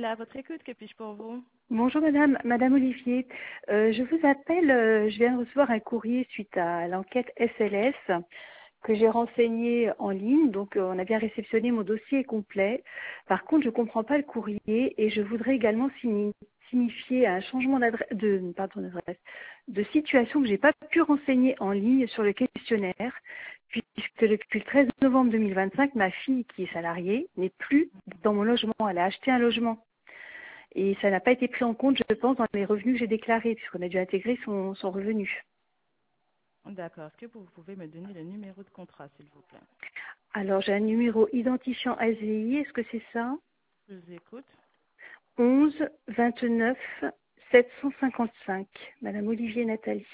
là à votre écoute. Que puis-je pour vous? Bonjour Madame Olivier. Je vous appelle, je viens de recevoir un courrier suite à l'enquête SLS que j'ai renseigné en ligne. Donc on a bien réceptionné, mon dossier est complet. Par contre, je ne comprends pas le courrier et je voudrais également signifier un changement d'adresse, de situation que je n'ai pas pu renseigner en ligne sur le questionnaire, puisque depuis le 13 novembre 2025, ma fille qui est salariée n'est plus dans mon logement. Elle a acheté un logement. Et ça n'a pas été pris en compte, je pense, dans les revenus que j'ai déclarés, puisqu'on a dû intégrer son revenu. D'accord. Est-ce que vous pouvez me donner le numéro de contrat, s'il vous plaît? Alors, j'ai un numéro identifiant SVI, est-ce que c'est ça? Je vous écoute. 11 29 755. Madame Olivier Nathalie.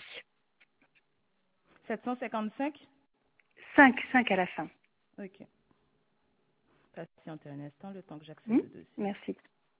755? 5 à la fin. Ok. Patientez un instant, le temps que j'accède au dossier. Merci.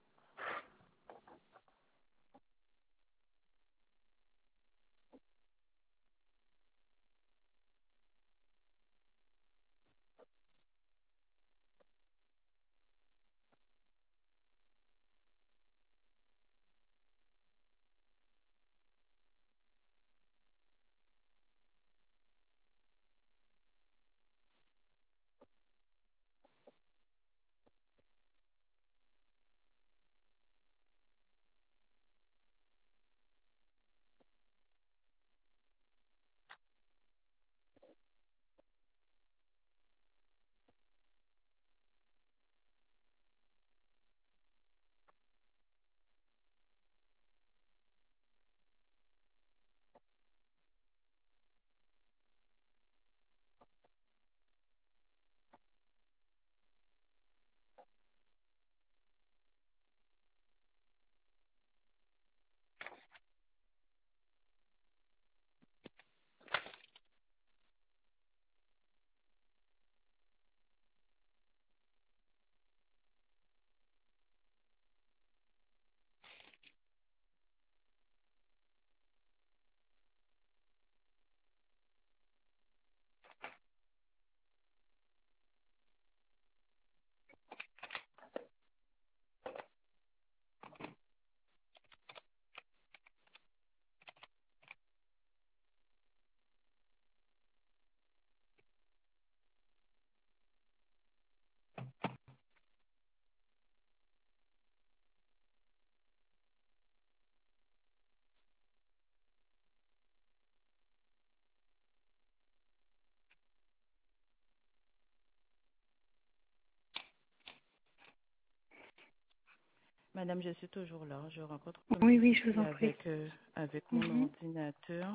Madame, je suis toujours là. Je rencontre un Oui, petit je vous souci en prie. avec mon ordinateur.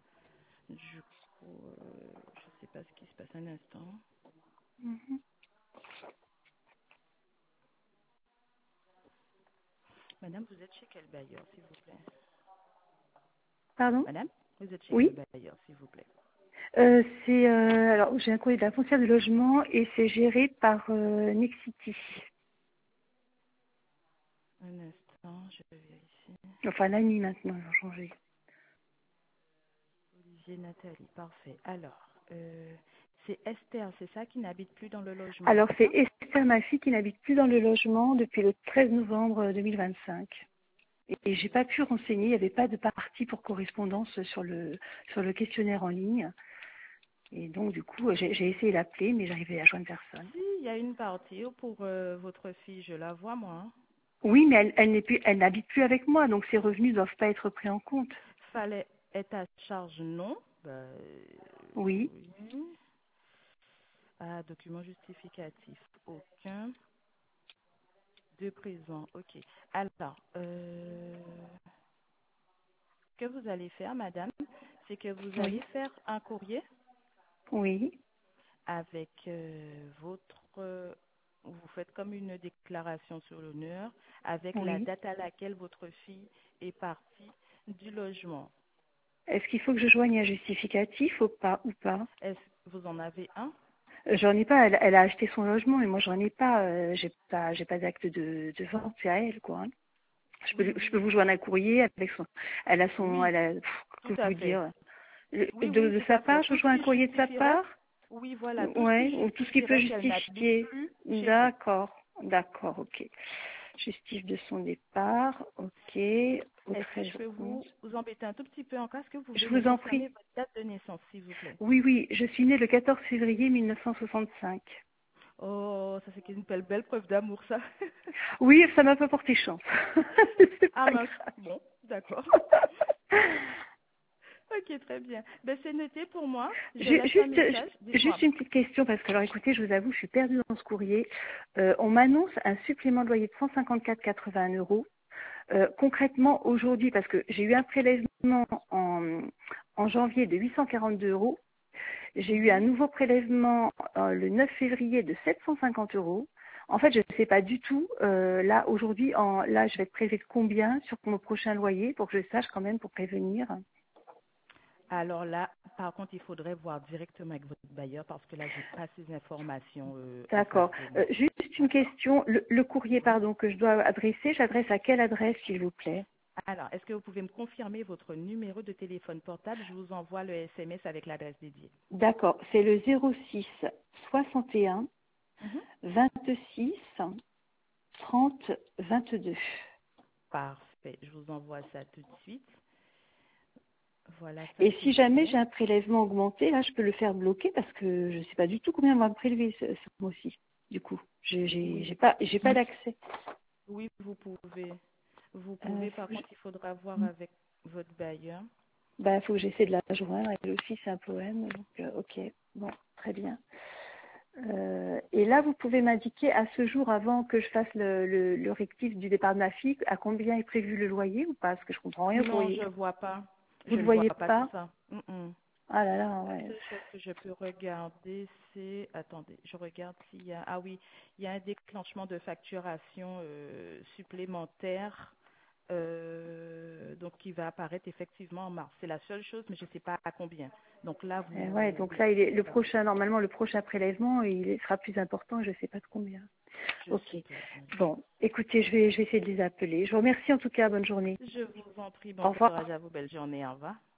Du coup, je ne sais pas ce qui se passe un instant. Madame, vous êtes chez quel bailleur, s'il vous plaît? Pardon? Madame, vous êtes chez quel Oui. bailleur, s'il vous plaît? Alors, j'ai un courrier de la foncière de logement et c'est géré par Nexity. Un instant, je vérifie. Enfin, l'ANI maintenant, ils ont changé. Olivier Nathalie, parfait. Alors, c'est Esther, c'est ça, qui n'habite plus dans le logement, Alors, c'est c'est ça? Esther, ma fille, qui n'habite plus dans le logement depuis le 13 novembre 2025. Et j'ai pas pu renseigner, il n'y avait pas de partie pour correspondance sur le questionnaire en ligne. Et donc, du coup, j'ai essayé d'appeler, mais j'arrivais à joindre personne. Si, il y a une partie pour votre fille, je la vois, moi. Hein. Oui, mais elle n'habite plus avec moi, donc ses revenus ne doivent pas être pris en compte. Fallait être à charge, non? Oui. Oui. Ah, document justificatif, aucun. De présent, ok. Alors, ce que vous allez faire, madame, c'est que vous allez Oui. faire un courrier Oui. avec vous faites comme une déclaration sur l'honneur avec la Oui. date à laquelle votre fille est partie du logement. Est-ce qu'il faut que je joigne un justificatif ou pas? Est-ce vous en avez un? J'en ai pas. Elle a acheté son logement et moi j'en ai pas. J'ai pas d'acte de vente. C'est à elle, quoi. Hein. Oui, Je oui, peux vous joindre un courrier avec son. oui, Que tout à vous fait. dire. Oui, oui, De tout sa à fait. part, je Tout ce joins un qui courrier de sa justifierait, part. oui, voilà, tout ce qui Ouais. Ou tout ce qui peut justifierait qu'elle n'habite justifier. plus chez vous. D'accord. D'accord. Ok. Justif de son départ. OK. Au Est-ce que 13 je peux 11. vous embêter un tout petit peu encore? Est-ce que vous Je pouvez me vous en confirmer prie. votre date de naissance, s'il vous plaît? Oui, oui, je suis née le 14 février 1965. Oh, ça c'est une belle preuve d'amour, ça. Oui, ça m'a pas porté chance. C'est Ah pas mince, grave. bon, d'accord. Ok, très bien. Ben, c'est noté pour moi. Je laisse un message. Juste Dites-moi. une petite question, parce que alors écoutez, je vous avoue, je suis perdue dans ce courrier. On m'annonce un supplément de loyer de 154,80 euros. Concrètement, aujourd'hui, parce que j'ai eu un prélèvement en janvier de 842 euros, j'ai eu un Mhm. nouveau prélèvement le 9 février de 750 euros. En fait, je ne sais pas du tout, là, aujourd'hui, là, je vais être prélevé de combien sur mon prochain loyer pour que je sache quand même pour prévenir. Alors là, par contre, il faudrait voir directement avec votre bailleur parce que là, j'ai pas ces informations en face D'accord. de moi. Juste une question, le courrier, Oui. pardon, que je dois adresser, j'adresse à quelle adresse, s'il vous plaît? Alors, est-ce que vous pouvez me confirmer votre numéro de téléphone portable? Je vous envoie le SMS avec l'adresse dédiée. D'accord, c'est le 06 61 Mhm. 26 30 22. Parfait. Je vous envoie ça tout de suite. Voilà, ça Et c'est si jamais bon. j'ai un prélèvement augmenté, là, je peux le faire bloquer parce que je ne sais pas du tout combien on va me prélever ce mois-ci. Du coup, Oui, j'ai pas d'accès. oui, vous pouvez. Vous Euh, pouvez. Par faut que contre, il faudra voir avec votre bailleur. bah, faut que j'essaie de la joindre. Elle aussi, c'est un poème. Donc, ok, bon, très bien. Et là, vous pouvez m'indiquer à ce jour, avant que je fasse le rectif du départ de ma fille, à combien est prévu le loyer ou pas? Parce que je comprends rien au Non, courrier. je vois pas. Vous Je le ne vois voyez pas tout pas? ça. Mm-mm. Ah là là, La ouais. seule chose que je peux regarder, c'est... Attendez, je regarde s'il y a... Ah oui, il y a un déclenchement de facturation supplémentaire donc qui va apparaître effectivement en mars. C'est la seule chose, mais je ne sais pas à combien. Donc là, Ouais, vous... donc là, le Voilà, prochain, normalement, le prochain prélèvement, sera plus important, je ne sais pas de combien. je Ok. suppose. Oui. Bon, écoutez, je vais essayer de les appeler. Je vous remercie en tout cas, bonne journée. Je vous en prie, bon Au revoir. courage à vous, belle journée, au revoir.